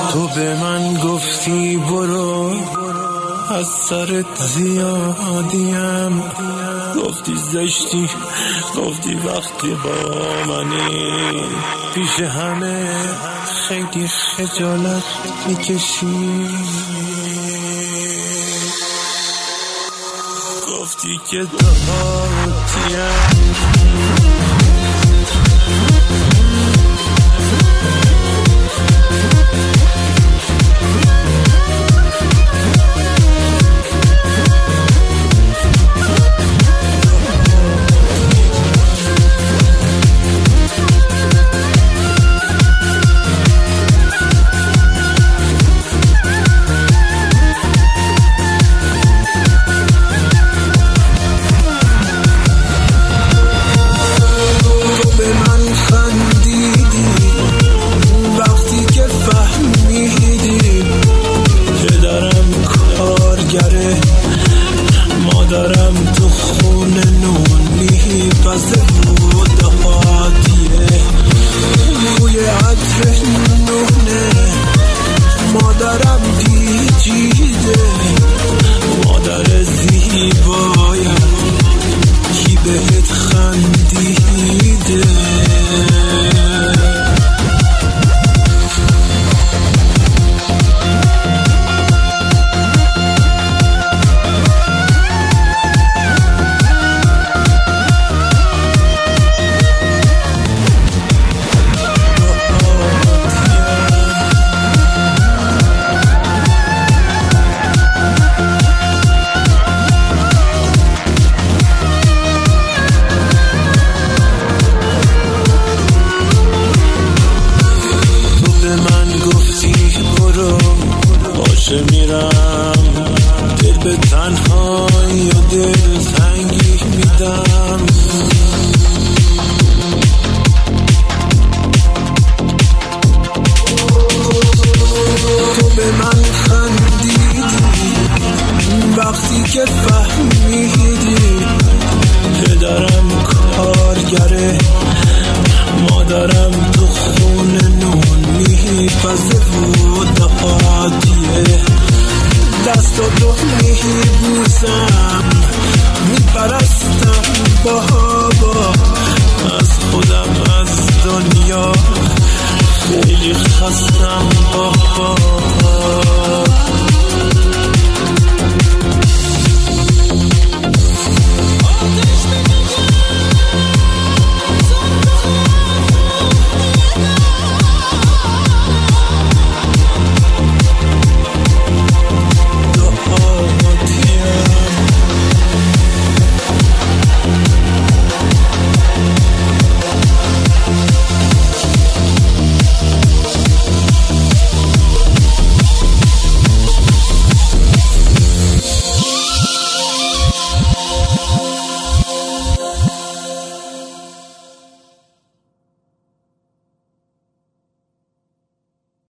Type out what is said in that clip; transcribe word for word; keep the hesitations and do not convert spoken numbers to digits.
تو به من گفتی برو از سرت زیادیم، گفتی زشتی، گفتی وقتی با منی پیش همه خیلی خجالت میکشی، گفتی که دهاتیم. مادرم تو خونه نونی پس بود هاتیه، بوی عطر نونه مادرم پیچیده، مادر زیبایم کی بهت خندیده. باشه میرم دل به تنهایی و دل تنگی میدم،